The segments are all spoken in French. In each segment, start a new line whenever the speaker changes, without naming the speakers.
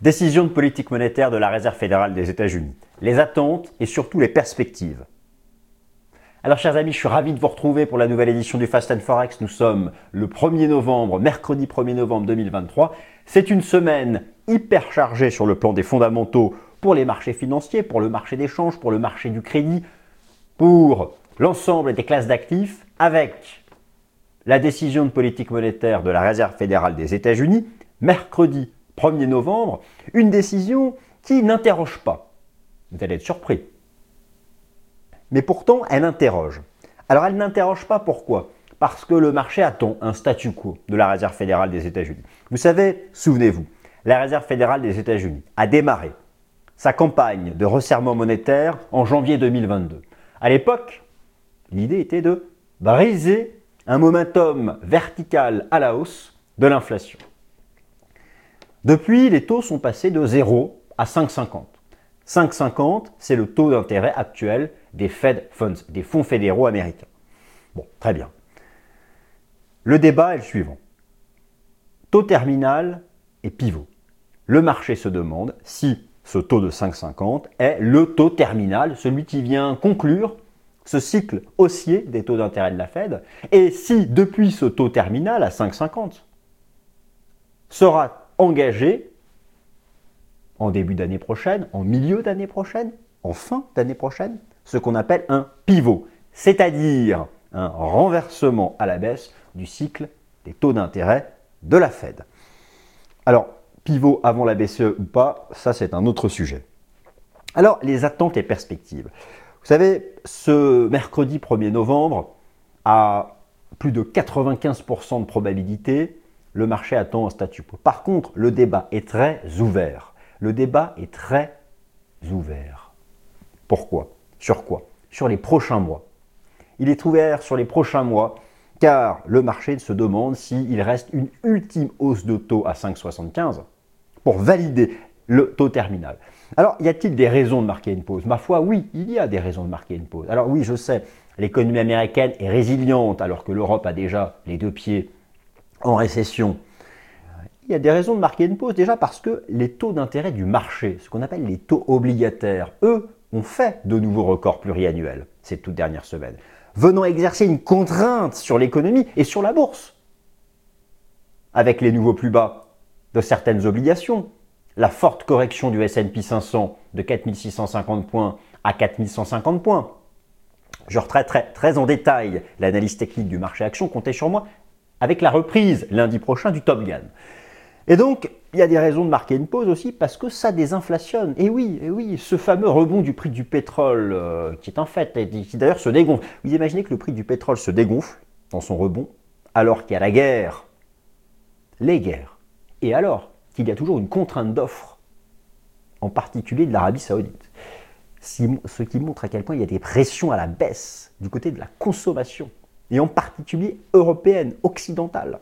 Décision de politique monétaire de la Réserve fédérale des États-Unis. Les attentes et surtout les perspectives. Alors chers amis, je suis ravi de vous retrouver pour la nouvelle édition du Fast and Forex. Nous sommes le 1er novembre, mercredi 1er novembre 2023. C'est une semaine hyper chargée sur le plan des fondamentaux pour les marchés financiers, pour le marché d'échange, pour le marché du crédit, pour l'ensemble des classes d'actifs, avec la décision de politique monétaire de la Réserve fédérale des États-Unis, mercredi 1er novembre, une décision qui n'interroge pas. Vous allez être surpris. Mais pourtant, elle interroge. Alors, elle n'interroge pas pourquoi? Parce que le marché attend un statu quo de la Réserve fédérale des États-Unis. Vous savez, souvenez-vous, la Réserve fédérale des États-Unis a démarré sa campagne de resserrement monétaire en janvier 2022. À l'époque, l'idée était de briser un momentum vertical à la hausse de l'inflation. Depuis, les taux sont passés de 0 à 5,50. 5,50, c'est le taux d'intérêt actuel des Fed Funds, des fonds fédéraux américains. Bon, très bien. Le débat est le suivant. Taux terminal et pivot. Le marché se demande si ce taux de 5,50 est le taux terminal, celui qui vient conclure ce cycle haussier des taux d'intérêt de la Fed, et si depuis ce taux terminal à 5,50 sera engagé en début d'année prochaine, en milieu d'année prochaine, en fin d'année prochaine, ce qu'on appelle un pivot, c'est-à-dire un renversement à la baisse du cycle des taux d'intérêt de la Fed. Alors, pivot avant la BCE ou pas, ça c'est un autre sujet. Alors, les attentes et perspectives. Vous savez, ce mercredi 1er novembre, à plus de 95% de probabilité, le marché attend un statu quo. Par contre, le débat est très ouvert. Le débat est très ouvert. Pourquoi? Sur quoi? Sur les prochains mois. Il est ouvert sur les prochains mois car le marché se demande s'il reste une ultime hausse de taux à 5,75 pour valider le taux terminal. Alors, y a-t-il des raisons de marquer une pause? Ma foi, oui, il y a des raisons de marquer une pause. Alors oui, je sais, l'économie américaine est résiliente alors que l'Europe a déjà les deux pieds en récession. Il y a des raisons de marquer une pause déjà parce que les taux d'intérêt du marché, ce qu'on appelle les taux obligataires, eux, ont fait de nouveaux records pluriannuels ces toutes dernières semaines, venant exercer une contrainte sur l'économie et sur la bourse. Avec les nouveaux plus bas de certaines obligations, la forte correction du S&P 500 de 4650 points à 4150 points. Je retraiterai très en détail l'analyse technique du marché action, comptez sur moi, avec la reprise lundi prochain du Top Gun. Et donc, il y a des raisons de marquer une pause aussi parce que ça désinflationne. Et oui, ce fameux rebond du prix du pétrole qui est un fait, et qui d'ailleurs se dégonfle. Vous imaginez que le prix du pétrole se dégonfle dans son rebond alors qu'il y a la guerre, les guerres, et alors qu'il y a toujours une contrainte d'offre, en particulier de l'Arabie Saoudite. Ce qui montre à quel point il y a des pressions à la baisse du côté de la consommation, et en particulier européenne, occidentale.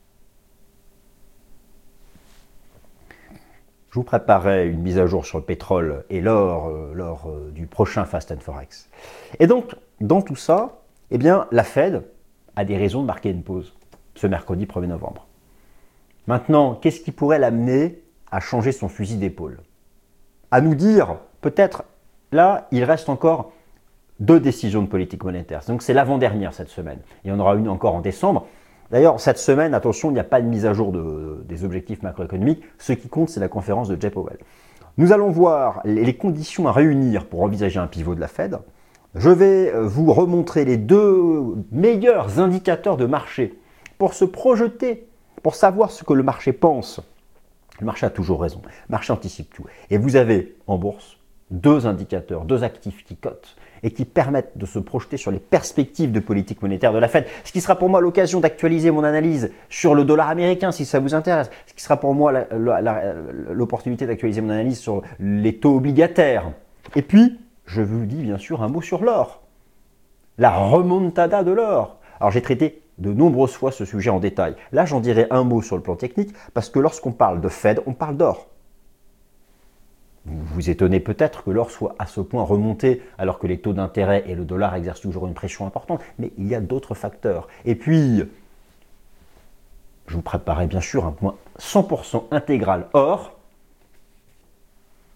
Je vous préparerai une mise à jour sur le pétrole et l'or lors du prochain Fast and Forex. Et donc, dans tout ça, eh bien, la Fed a des raisons de marquer une pause ce mercredi 1er novembre. Maintenant, qu'est-ce qui pourrait l'amener à changer son fusil d'épaule? À nous dire, peut-être, là, il reste encore 2 décisions de politique monétaire. Donc, c'est l'avant-dernière cette semaine. Il y en aura une encore en décembre. D'ailleurs, cette semaine, attention, il n'y a pas de mise à jour des objectifs macroéconomiques. Ce qui compte, c'est la conférence de Jay Powell. Nous allons voir les conditions à réunir pour envisager un pivot de la Fed. Je vais vous remontrer les 2 meilleurs indicateurs de marché pour se projeter, pour savoir ce que le marché pense. Le marché a toujours raison. Le marché anticipe tout. Et vous avez en bourse 2 indicateurs, 2 actifs qui cotent et qui permettent de se projeter sur les perspectives de politique monétaire de la Fed. Ce qui sera pour moi l'occasion d'actualiser mon analyse sur le dollar américain, si ça vous intéresse. Ce qui sera pour moi l'opportunité d'actualiser mon analyse sur les taux obligataires. Et puis, je vous dis bien sûr un mot sur l'or. La remontada de l'or. Alors, j'ai traité de nombreuses fois ce sujet en détail. Là, j'en dirai un mot sur le plan technique, parce que lorsqu'on parle de Fed, on parle d'or. Vous vous étonnez peut-être que l'or soit à ce point remonté alors que les taux d'intérêt et le dollar exercent toujours une pression importante, mais il y a d'autres facteurs. Et puis, je vous préparais bien sûr un point 100% intégral or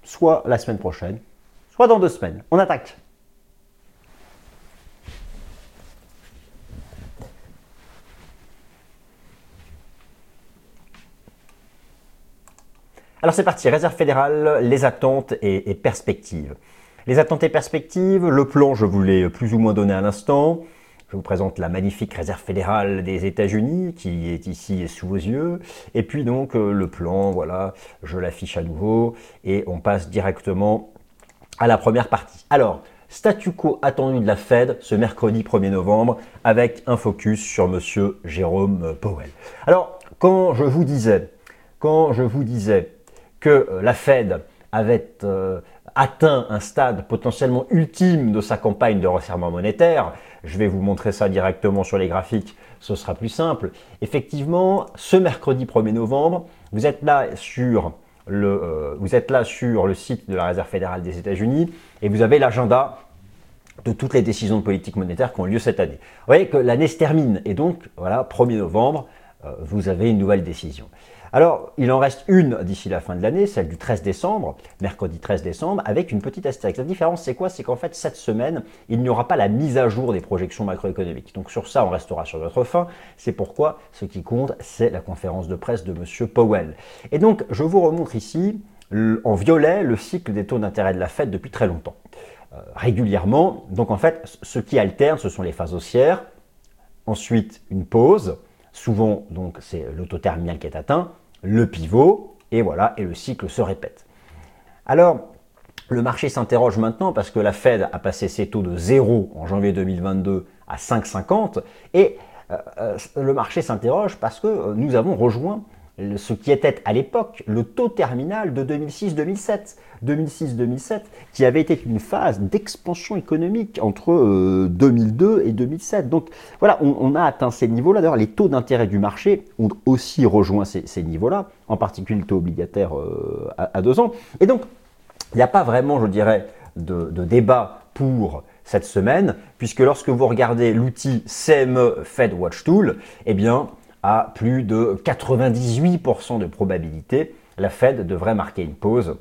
soit la semaine prochaine, soit dans 2 semaines. On attaque. Alors c'est parti, Réserve fédérale, les attentes et perspectives. Les attentes et perspectives, le plan, je vous l'ai plus ou moins donné à l'instant. Je vous présente la magnifique Réserve fédérale des États-Unis qui est ici sous vos yeux. Et puis donc le plan, voilà, je l'affiche à nouveau et on passe directement à la première partie. Alors, statu quo attendu de la Fed ce mercredi 1er novembre avec un focus sur monsieur Jérôme Powell. Alors, quand je vous disais que la Fed avait atteint un stade potentiellement ultime de sa campagne de resserrement monétaire, je vais vous montrer ça directement sur les graphiques, ce sera plus simple. Effectivement, ce mercredi 1er novembre, vous êtes là sur le site de la Réserve fédérale des États-Unis et vous avez l'agenda de toutes les décisions de politique monétaire qui ont lieu cette année. Vous voyez que l'année se termine et donc, voilà, 1er novembre, vous avez une nouvelle décision. Alors, il en reste une d'ici la fin de l'année, celle du 13 décembre, mercredi 13 décembre, avec une petite astérix. La différence, c'est quoi? C'est qu'en fait, cette semaine, il n'y aura pas la mise à jour des projections macroéconomiques. Donc sur ça, on restera sur notre faim. C'est pourquoi ce qui compte, c'est la conférence de presse de M. Powell. Et donc, je vous remontre ici, en violet, le cycle des taux d'intérêt de la Fed depuis très longtemps. Régulièrement, donc en fait, ce qui alterne, ce sont les phases haussières, ensuite une pause, souvent donc c'est le taux terminal qui est atteint, le pivot, et voilà, et le cycle se répète. Alors, le marché s'interroge maintenant parce que la Fed a passé ses taux de 0 en janvier 2022 à 5,50 et le marché s'interroge parce que nous avons rejoint ce qui était à l'époque le taux terminal de 2006-2007. 2006-2007 qui avait été une phase d'expansion économique entre 2002 et 2007. Donc voilà, on a atteint ces niveaux-là. D'ailleurs, les taux d'intérêt du marché ont aussi rejoint ces niveaux-là, en particulier le taux obligataire à 2 ans. Et donc, il n'y a pas vraiment, je dirais, de débat pour cette semaine, puisque lorsque vous regardez l'outil CME Fed Watch Tool, eh bien, à plus de 98% de probabilité, la Fed devrait marquer une pause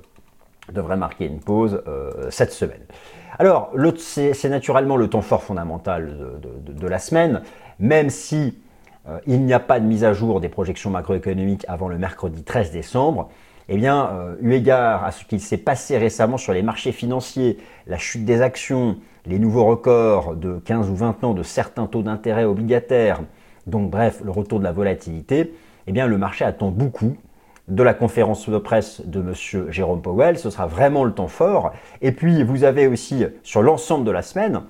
cette semaine. Alors, c'est naturellement le temps fort fondamental de la semaine, même si il n'y a pas de mise à jour des projections macroéconomiques avant le mercredi 13 décembre. Eh bien, eu égard à ce qu'il s'est passé récemment sur les marchés financiers, la chute des actions, les nouveaux records de 15 ou 20 ans de certains taux d'intérêt obligataires, donc bref, le retour de la volatilité, eh bien, le marché attend beaucoup de la conférence de presse de M. Jérôme Powell. Ce sera vraiment le temps fort. Et puis, vous avez aussi, sur l'ensemble de la semaine,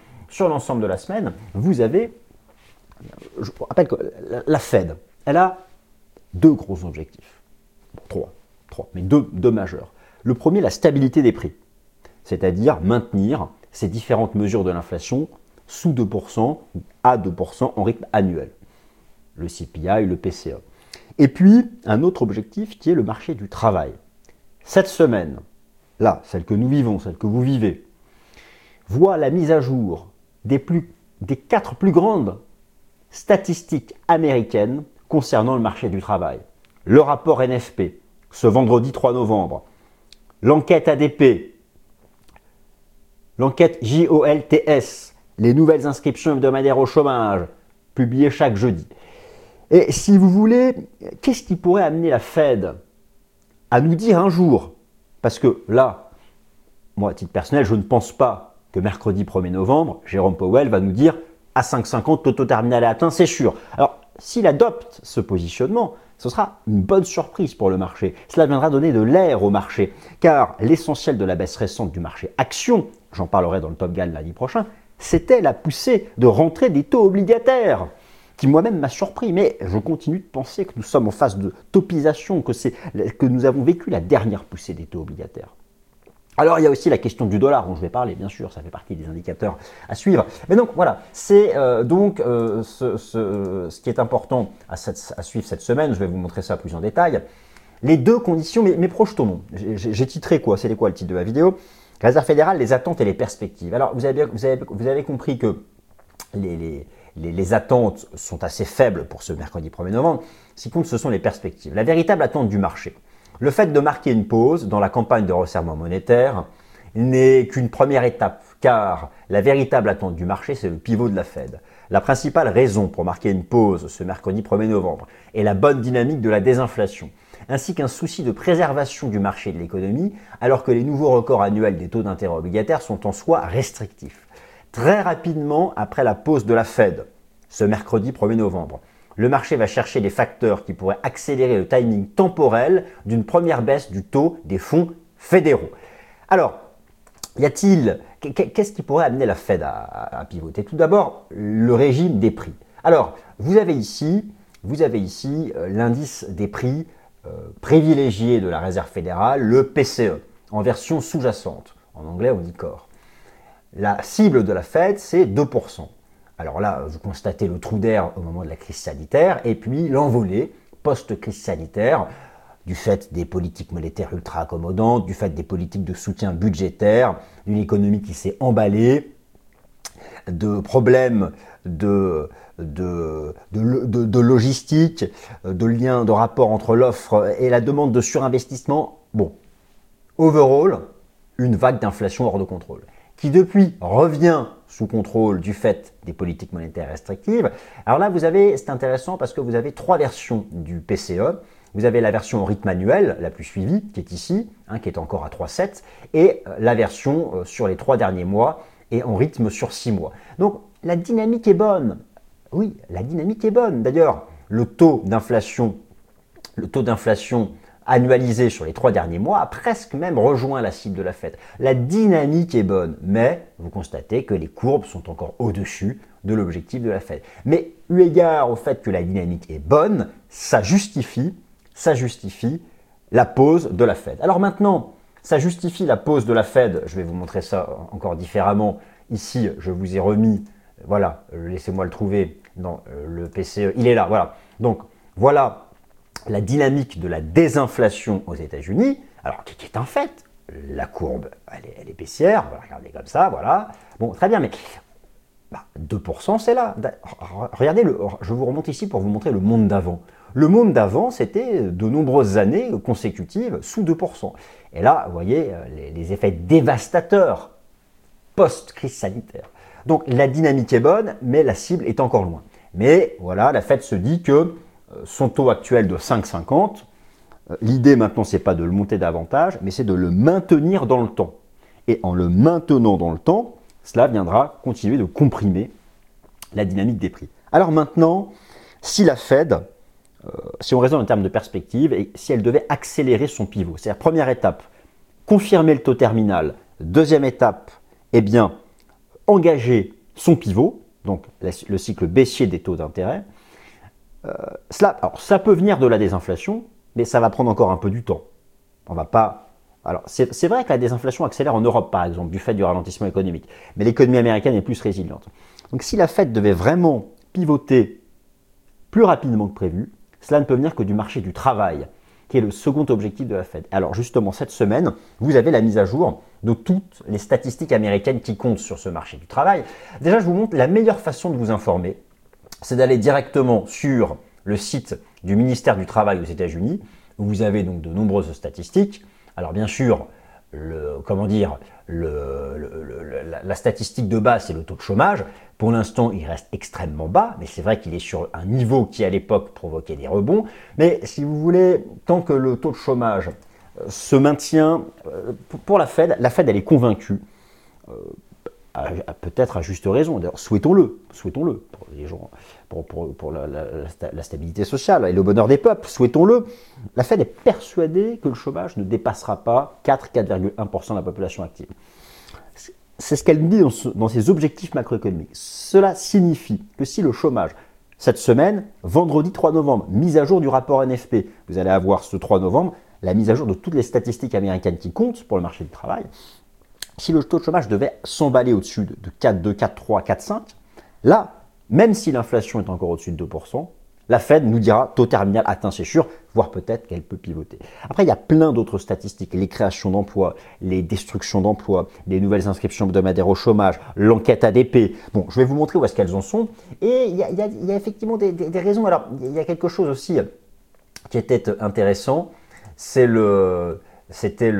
vous avez, je vous rappelle que la Fed, elle a 2 gros objectifs. Bon, 3, mais deux majeurs. Le premier, la stabilité des prix, c'est-à-dire maintenir ces différentes mesures de l'inflation sous 2% ou à 2% en rythme annuel. Le CPI, le PCE. Et puis, un autre objectif qui est le marché du travail. Cette semaine, là, celle que nous vivons, celle que vous vivez, voit la mise à jour des 4 plus grandes statistiques américaines concernant le marché du travail. Le rapport NFP, ce vendredi 3 novembre. L'enquête ADP, l'enquête JOLTS, les nouvelles inscriptions hebdomadaires au chômage, publiées chaque jeudi. Et si vous voulez, qu'est-ce qui pourrait amener la Fed à nous dire un jour, parce que là, moi à titre personnel, je ne pense pas que mercredi 1er novembre, Jérôme Powell va nous dire à 5,50 taux terminal est atteint, c'est sûr. Alors, s'il adopte ce positionnement, ce sera une bonne surprise pour le marché. Cela viendra donner de l'air au marché, car l'essentiel de la baisse récente du marché action, j'en parlerai dans le Top Gun lundi prochain, c'était la poussée de rentrée des taux obligataires, qui moi-même m'a surpris, mais je continue de penser que nous sommes en phase de topisation, que nous avons vécu la dernière poussée des taux obligataires. Alors, il y a aussi la question du dollar dont je vais parler, bien sûr, ça fait partie des indicateurs à suivre. Mais donc, voilà, c'est ce qui est important à suivre cette semaine. Je vais vous montrer ça plus en détail. Les 2 conditions, mais projetons. J'ai titré quoi? C'était quoi le titre de la vidéo? Réserve fédérale, les attentes et les perspectives. Alors, vous avez compris que les attentes sont assez faibles pour ce mercredi 1er novembre. Ce qui compte, ce sont les perspectives. La véritable attente du marché. Le fait de marquer une pause dans la campagne de resserrement monétaire n'est qu'une première étape, car la véritable attente du marché, c'est le pivot de la Fed. La principale raison pour marquer une pause ce mercredi 1er novembre est la bonne dynamique de la désinflation, ainsi qu'un souci de préservation du marché de l'économie, alors que les nouveaux records annuels des taux d'intérêt obligataires sont en soi restrictifs. Très rapidement après la pause de la Fed, ce mercredi 1er novembre, le marché va chercher des facteurs qui pourraient accélérer le timing temporel d'une première baisse du taux des fonds fédéraux. Alors, qu'est-ce qui pourrait amener la Fed à pivoter? Tout d'abord, le régime des prix. Alors, vous avez ici l'indice des prix privilégié de la Réserve fédérale, le PCE, en version sous-jacente. En anglais, on dit core. La cible de la Fed, c'est 2%. Alors là, vous constatez le trou d'air au moment de la crise sanitaire et puis l'envolée post-crise sanitaire du fait des politiques monétaires ultra accommodantes, du fait des politiques de soutien budgétaire, d'une économie qui s'est emballée, de problèmes de logistique, de liens, de rapport entre l'offre et la demande de surinvestissement. Bon, overall, une vague d'inflation hors de contrôle, qui depuis revient sous contrôle du fait des politiques monétaires restrictives. Alors là, c'est intéressant parce que vous avez trois versions du PCE. Vous avez la version au rythme annuel, la plus suivie, qui est ici, qui est encore à 3,7, et la version sur les 3 derniers mois et en rythme sur 6 mois. Donc la dynamique est bonne. Oui, la dynamique est bonne. D'ailleurs, le taux d'inflation annualisé sur les 3 derniers mois a presque même rejoint la cible de la Fed. La dynamique est bonne, mais vous constatez que les courbes sont encore au-dessus de l'objectif de la Fed. Mais eu égard au fait que la dynamique est bonne, ça justifie la pause de la Fed. Alors maintenant, ça justifie la pause de la Fed. Je vais vous montrer ça encore différemment. Ici, je vous ai remis, voilà, laissez-moi le trouver dans le PCE. Il est là, voilà. Donc, voilà la dynamique de la désinflation aux États-Unis. Alors, qui est un fait. La courbe, elle est baissière. Voilà, regardez comme ça, voilà. Bon, très bien, mais 2%, c'est là. Regardez, je vous remonte ici pour vous montrer le monde d'avant. Le monde d'avant, c'était de nombreuses années consécutives sous 2%. Et là, vous voyez les effets dévastateurs post-crise sanitaire. Donc la dynamique est bonne, mais la cible est encore loin. Mais voilà, la Fed se dit que son taux actuel de 5,50, l'idée maintenant, c'est pas de le monter davantage, mais c'est de le maintenir dans le temps. Et en le maintenant dans le temps, cela viendra continuer de comprimer la dynamique des prix. Alors maintenant, si la Fed, si on raisonne en termes de perspective, et si elle devait accélérer son pivot, c'est-à-dire première étape, confirmer le taux terminal, deuxième étape, engager son pivot, donc le cycle baissier des taux d'intérêt, ça peut venir de la désinflation, mais ça va prendre encore un peu du temps. On va pas... Alors, c'est vrai que la désinflation accélère en Europe, par exemple, du fait du ralentissement économique, mais l'économie américaine est plus résiliente. Donc, si la Fed devait vraiment pivoter plus rapidement que prévu, cela ne peut venir que du marché du travail, qui est le second objectif de la Fed. Alors, justement, cette semaine, vous avez la mise à jour de toutes les statistiques américaines qui comptent sur ce marché du travail. Déjà, je vous montre la meilleure façon de vous informer, c'est d'aller directement sur le site du ministère du Travail aux États-Unis, où vous avez donc de nombreuses statistiques. Alors bien sûr, la statistique de base, c'est le taux de chômage. Pour l'instant, il reste extrêmement bas, mais c'est vrai qu'il est sur un niveau qui, à l'époque, provoquait des rebonds. Mais si vous voulez, tant que le taux de chômage se maintient, pour la Fed, elle est convaincue, peut-être à juste raison. D'ailleurs, souhaitons-le pour les gens, pour la stabilité sociale et le bonheur des peuples, souhaitons-le. La Fed est persuadée que le chômage ne dépassera pas 4,1% de la population active. C'est ce qu'elle dit dans ses objectifs macroéconomiques. Cela signifie que si le chômage, cette semaine, vendredi 3 novembre, mise à jour du rapport NFP, vous allez avoir ce 3 novembre, la mise à jour de toutes les statistiques américaines qui comptent pour le marché du travail. Si le taux de chômage devait s'emballer au-dessus de 4,2, 4,3, 4,5, là, même si l'inflation est encore au-dessus de 2%, la Fed nous dira taux terminal atteint, c'est sûr, voire peut-être qu'elle peut pivoter. Après, il y a plein d'autres statistiques, les créations d'emplois, les destructions d'emplois, les nouvelles inscriptions hebdomadaires au chômage, l'enquête ADP. Bon, je vais vous montrer où est-ce qu'elles en sont. Et il y a effectivement des raisons. Alors, il y a quelque chose aussi qui était intéressant, c'était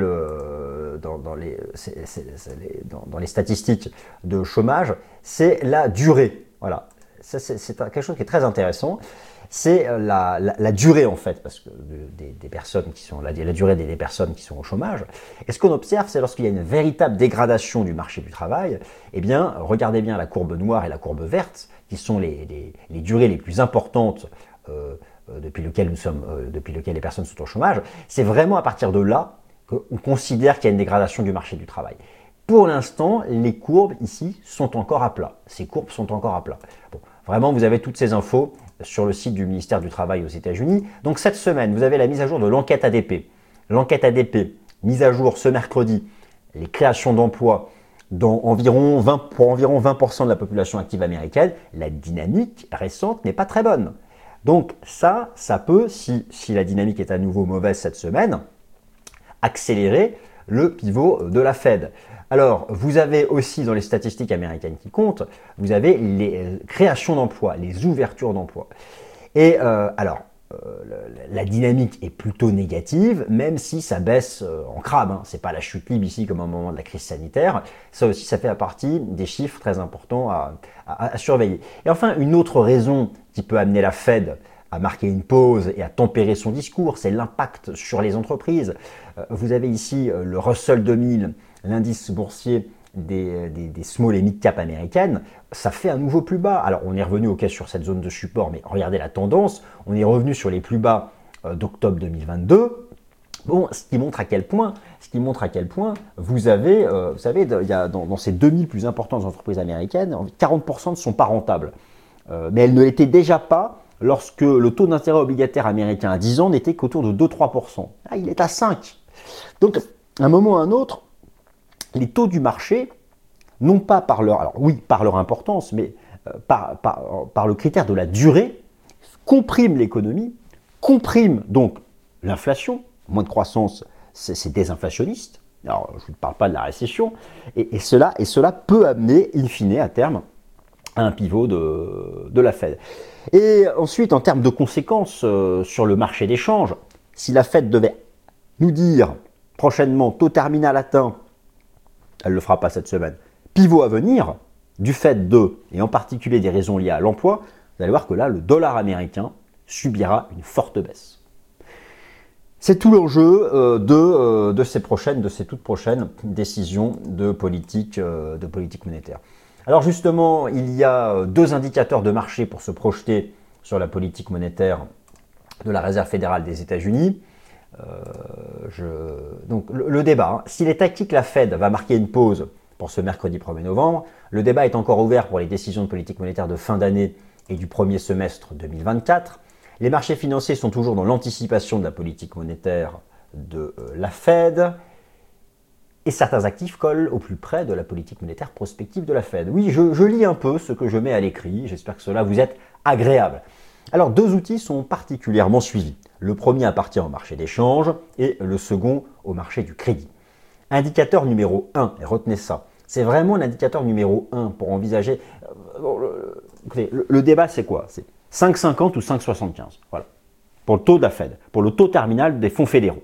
dans les statistiques de chômage, c'est la durée. Voilà, c'est quelque chose qui est très intéressant. C'est la durée en fait, parce que des personnes qui sont la durée des personnes qui sont au chômage. Et ce qu'on observe, c'est lorsqu'il y a une véritable dégradation du marché du travail, eh bien, regardez bien la courbe noire et la courbe verte, qui sont les durées les plus importantes depuis lesquelles les personnes sont au chômage. C'est vraiment à partir de là qu'on considère qu'il y a une dégradation du marché du travail. Pour l'instant, les courbes ici sont encore à plat. Ces courbes sont encore à plat. Bon, vraiment, vous avez toutes ces infos sur le site du ministère du Travail aux États-Unis. Donc cette semaine, vous avez la mise à jour de l'enquête ADP. L'enquête ADP, mise à jour ce mercredi, les créations d'emplois pour environ 20% de la population active américaine. La dynamique récente n'est pas très bonne. Donc ça peut, si la dynamique est à nouveau mauvaise cette semaine, accélérer le pivot de la Fed. Alors, vous avez aussi dans les statistiques américaines qui comptent, vous avez les créations d'emplois, les ouvertures d'emplois. Et la dynamique est plutôt négative, même si ça baisse en crabe. C'est pas la chute libre ici comme au moment de la crise sanitaire. Ça aussi, ça fait partie des chiffres très importants à surveiller. Et enfin, une autre raison qui peut amener la Fed à marquer une pause et à tempérer son discours, c'est l'impact sur les entreprises. Vous avez ici le Russell 2000, l'indice boursier des small et mid cap américaines, ça fait un nouveau plus bas. Alors on est revenu sur cette zone de support, mais regardez la tendance, on est revenu sur les plus bas d'octobre 2022. Bon, ce qui montre à quel point vous avez, vous savez, il y a dans ces 2000 plus importantes entreprises américaines, 40% ne sont pas rentables. Mais elles ne l'étaient déjà pas lorsque le taux d'intérêt obligataire américain à 10 ans n'était qu'autour de 2-3%. Là, il est à 5%. Donc, à un moment ou à un autre, les taux du marché, non pas par leur importance, mais par le critère de la durée, compriment l'économie, compriment donc l'inflation. Moins de croissance, c'est désinflationniste. Alors, je ne parle pas de la récession. Et cela peut amener, in fine, à terme, à un pivot de la Fed. Et ensuite, en termes de conséquences sur le marché des changes, si la Fed devait nous dire prochainement taux terminal atteint, elle ne le fera pas cette semaine, pivot à venir, du fait et en particulier des raisons liées à l'emploi, vous allez voir que là, le dollar américain subira une forte baisse. C'est tout l'enjeu de ces toutes prochaines décisions de politique monétaire. Alors justement, il y a deux indicateurs de marché pour se projeter sur la politique monétaire de la Réserve fédérale des États-Unis. Donc le débat, s'il est acquis que la Fed va marquer une pause pour ce mercredi 1er novembre, le débat est encore ouvert pour les décisions de politique monétaire de fin d'année et du premier semestre 2024. Les marchés financiers sont toujours dans l'anticipation de la politique monétaire de la Fed. Et certains actifs collent au plus près de la politique monétaire prospective de la Fed. Oui, je lis un peu ce que je mets à l'écrit, j'espère que cela vous est agréable. Alors, deux outils sont particulièrement suivis. Le premier appartient au marché des changes et le second au marché du crédit. Indicateur numéro 1, et retenez ça, c'est vraiment l'indicateur numéro 1 pour envisager... Écoutez, le débat c'est quoi? C'est 5,50 ou 5,75, voilà, pour le taux de la Fed, pour le taux terminal des fonds fédéraux.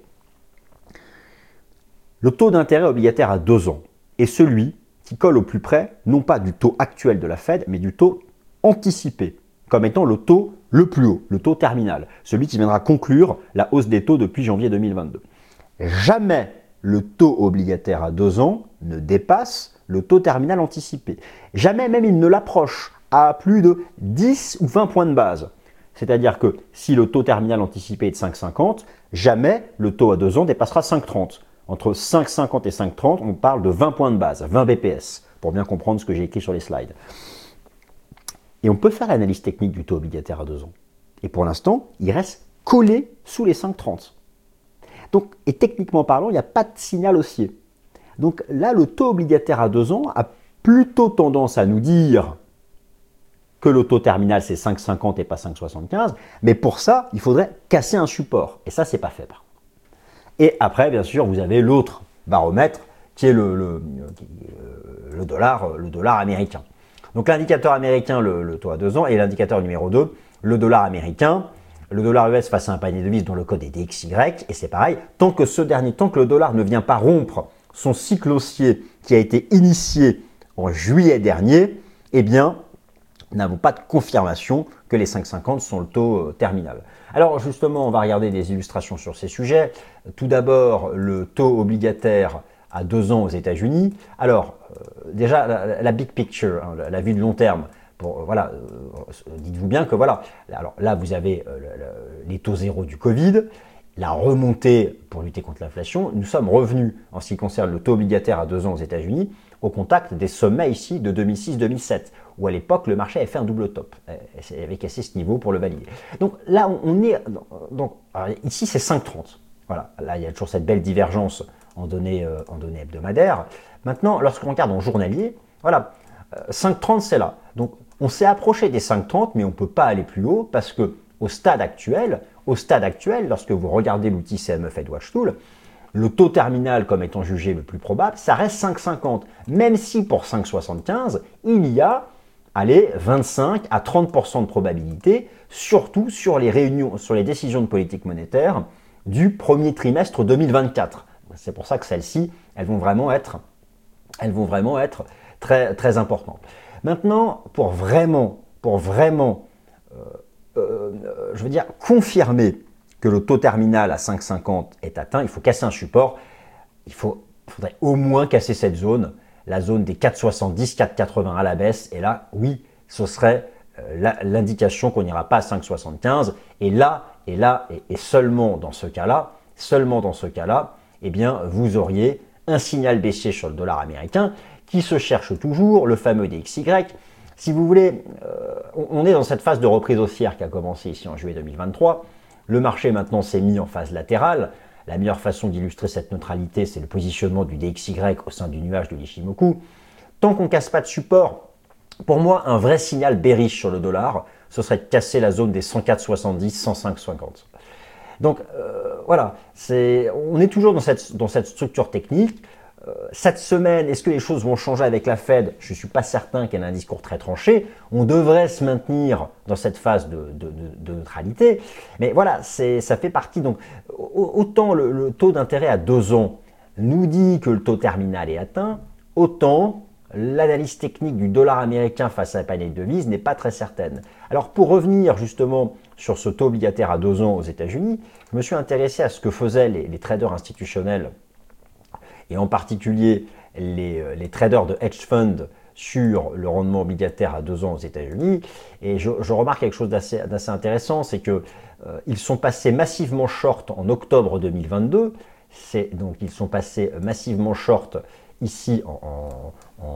Le taux d'intérêt obligataire à 2 ans est celui qui colle au plus près, non pas du taux actuel de la Fed, mais du taux anticipé, comme étant le taux le plus haut, le taux terminal, celui qui viendra conclure la hausse des taux depuis janvier 2022. Jamais le taux obligataire à 2 ans ne dépasse le taux terminal anticipé. Jamais même il ne l'approche à plus de 10 ou 20 points de base. C'est-à-dire que si le taux terminal anticipé est de 5,50, jamais le taux à 2 ans dépassera 5,30. Entre 5,50 et 5,30, on parle de 20 points de base, 20 BPS, pour bien comprendre ce que j'ai écrit sur les slides. Et on peut faire l'analyse technique du taux obligataire à 2 ans. Et pour l'instant, il reste collé sous les 5,30. Donc, et techniquement parlant, il n'y a pas de signal haussier. Donc là, le taux obligataire à 2 ans a plutôt tendance à nous dire que le taux terminal c'est 5,50 et pas 5,75. Mais pour ça, il faudrait casser un support. Et ça, c'est pas fait par contre. Et après, bien sûr, vous avez l'autre baromètre qui est le dollar américain. Donc l'indicateur américain, le taux à 2 ans, et l'indicateur numéro 2, le dollar américain. le dollar US face à un panier de devises dont le code est DXY, et c'est pareil, tant que le dollar ne vient pas rompre son cycle haussier qui a été initié en juillet dernier, eh bien, nous n'avons pas de confirmation que les 5,50 sont le taux terminal. Alors justement, on va regarder des illustrations sur ces sujets. Tout d'abord, le taux obligataire à 2 ans aux États-Unis. Alors, déjà, la big picture, hein, la vue de long terme. Voilà, dites-vous bien que voilà, alors là vous avez les taux zéro du Covid, la remontée pour lutter contre l'inflation. Nous sommes revenus en ce qui concerne le taux obligataire à 2 ans aux États-Unis au contact des sommets ici de 2006-2007, où à l'époque le marché avait fait un double top, avait cassé ce niveau pour le valider. Donc là on est, ici c'est 5,30. Voilà, là il y a toujours cette belle divergence en données hebdomadaires. Maintenant, lorsqu'on regarde en journalier, voilà, 5,30 c'est là. Donc on s'est approché des 5,30, mais on ne peut pas aller plus haut parce que au stade actuel, lorsque vous regardez l'outil CME Fed Watch Tool, le taux terminal comme étant jugé le plus probable, ça reste 5,50. Même si pour 5,75, il y a 25 à 30% de probabilité, surtout sur les décisions de politique monétaire du premier trimestre 2024. C'est pour ça que celles-ci, elles vont vraiment être très, très importantes. Maintenant, pour vraiment, je veux dire, confirmer que le taux terminal à 5,50 est atteint, il faut casser un support. Il faudrait au moins casser cette zone, la zone des 4,70, 4,80 à la baisse. Et là, oui, ce serait l'indication qu'on n'ira pas à 5,75. Et seulement dans ce cas-là, eh bien, vous auriez un signal baissier sur le dollar américain qui se cherche toujours, le fameux DXY. Si vous voulez, on est dans cette phase de reprise haussière qui a commencé ici en juillet 2023. Le marché maintenant s'est mis en phase latérale. La meilleure façon d'illustrer cette neutralité, c'est le positionnement du DXY au sein du nuage de l'Ichimoku. Tant qu'on ne casse pas de support, pour moi, un vrai signal bearish sur le dollar, ce serait de casser la zone des 104,70, 105,50. Donc voilà, on est toujours dans cette structure technique. Cette semaine, est-ce que les choses vont changer avec la Fed? Je ne suis pas certain qu'elle ait un discours très tranché. On devrait se maintenir dans cette phase de neutralité. Mais voilà, ça fait partie. Donc, autant le taux d'intérêt à 2 ans nous dit que le taux terminal est atteint, autant l'analyse technique du dollar américain face à la panier de devises n'est pas très certaine. Alors, pour revenir justement sur ce taux obligataire à 2 ans aux États-Unis, je me suis intéressé à ce que faisaient les traders institutionnels et en particulier les traders de hedge fund sur le rendement obligataire à 2 ans aux États-Unis. Et je remarque quelque chose d'assez intéressant, c'est qu'ils sont passés massivement short en octobre 2022. Donc ils sont passés massivement short ici en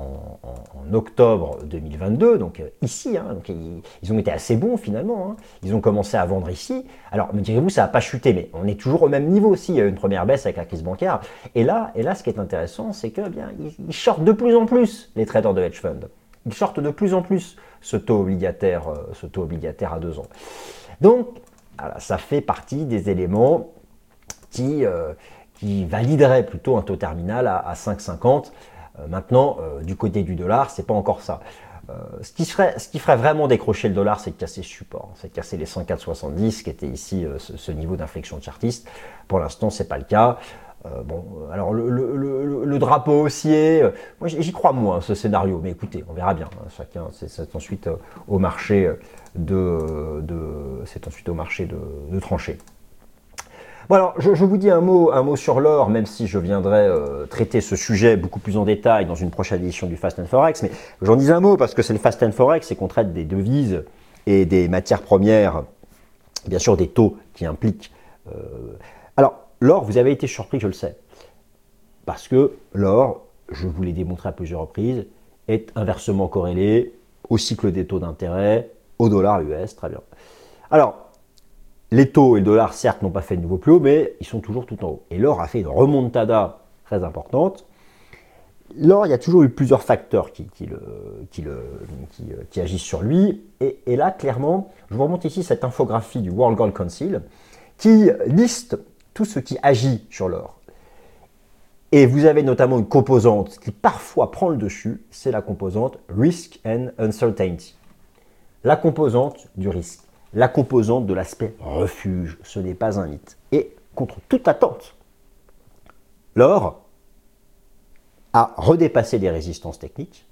octobre 2022, donc ici, hein, donc ils ont été assez bons finalement, hein. Ils ont commencé à vendre ici. Alors me direz-vous, ça n'a pas chuté, mais on est toujours au même niveau aussi. Il y a eu une première baisse avec la crise bancaire. Et là, ce qui est intéressant, c'est que ils shortent de plus en plus les traders de hedge fund. Ils shortent de plus en plus ce taux obligataire à 2 ans. Donc, voilà, ça fait partie des éléments qui validerait plutôt un taux terminal à 5,50. Maintenant, du côté du dollar, c'est pas encore ça. Ce qui ferait vraiment décrocher le dollar, c'est de casser ce support, c'est de casser les 104,70 qui était ici ce niveau d'inflexion chartiste. Pour l'instant, c'est pas le cas. Alors le drapeau haussier, moi j'y crois moins ce scénario, mais écoutez, on verra bien. Hein, chacun, c'est ensuite au marché de trancher. Bon alors, je vous dis un mot sur l'or, même si je viendrai traiter ce sujet beaucoup plus en détail dans une prochaine édition du Fast and Forex, mais j'en dis un mot parce que c'est le Fast and Forex et qu'on traite des devises et des matières premières, bien sûr des taux qui impliquent. Alors, l'or, vous avez été surpris, je le sais, parce que l'or, je vous l'ai démontré à plusieurs reprises, est inversement corrélé au cycle des taux d'intérêt, au dollar US, très bien. Alors, les taux et le dollar, certes, n'ont pas fait de nouveau plus haut, mais ils sont toujours tout en haut. Et l'or a fait une remontada très importante. L'or, il y a toujours eu plusieurs facteurs qui agissent sur lui. Et là, clairement, je vous remonte ici cette infographie du World Gold Council qui liste tout ce qui agit sur l'or. Et vous avez notamment une composante qui parfois prend le dessus, c'est la composante Risk and Uncertainty. La composante du risque. la composante de l'aspect refuge. Ce n'est pas un mythe. Et contre toute attente, l'or a redépassé les résistances techniques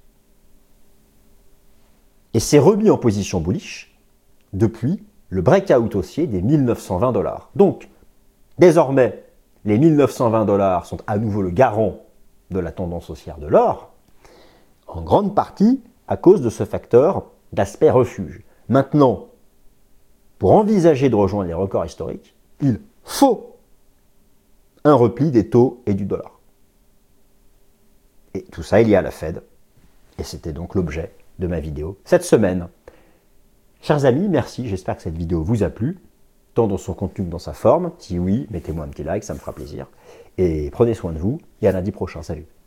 et s'est remis en position bullish depuis le breakout haussier des 1920 $. Donc, désormais, les 1920 $ sont à nouveau le garant de la tendance haussière de l'or, en grande partie à cause de ce facteur d'aspect refuge. Maintenant, pour envisager de rejoindre les records historiques, il faut un repli des taux et du dollar. Et tout ça, il y a la Fed. Et c'était donc l'objet de ma vidéo cette semaine. Chers amis, merci, j'espère que cette vidéo vous a plu, tant dans son contenu que dans sa forme. Si oui, mettez-moi un petit like, ça me fera plaisir. Et prenez soin de vous, et à lundi prochain, salut.